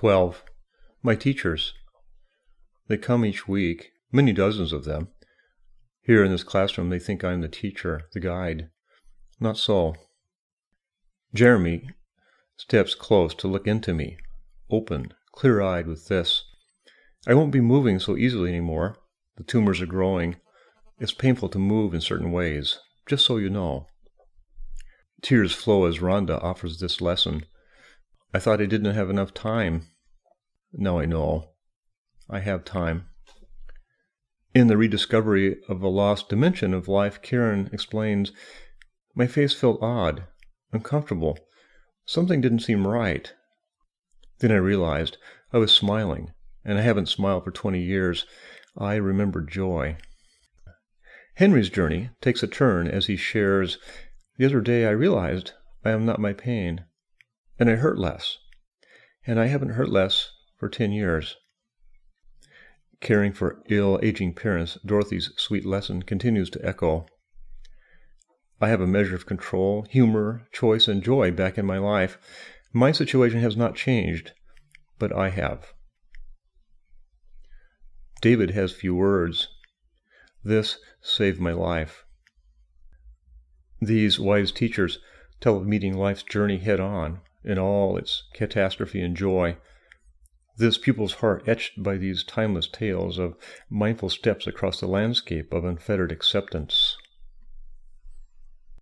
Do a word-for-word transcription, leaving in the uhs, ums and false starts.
twelve. My teachers. They come each week, many dozens of them. Here in this classroom, they think I'm the teacher, the guide. Not so. Jeremy steps close to look into me, open, clear-eyed with this. I won't be moving so easily anymore. The tumors are growing. It's painful to move in certain ways, just so you know. Tears flow as Rhonda offers this lesson. I thought I didn't have enough time. Now I know. I have time. In the rediscovery of a lost dimension of life, Karen explains, my face felt odd, uncomfortable. Something didn't seem right. Then I realized I was smiling, and I haven't smiled for twenty years. I remembered joy. Henry's journey takes a turn as he shares, the other day I realized I am not my pain, and I hurt less, and I haven't hurt less for ten years. Caring for ill, aging parents, Dorothy's sweet lesson continues to echo. I have a measure of control, humor, choice, and joy back in my life. My situation has not changed, but I have. David has few words. This saved my life. These wise teachers tell of meeting life's journey head-on, in all its catastrophe and joy. This pupil's heart etched by these timeless tales of mindful steps across the landscape of unfettered acceptance.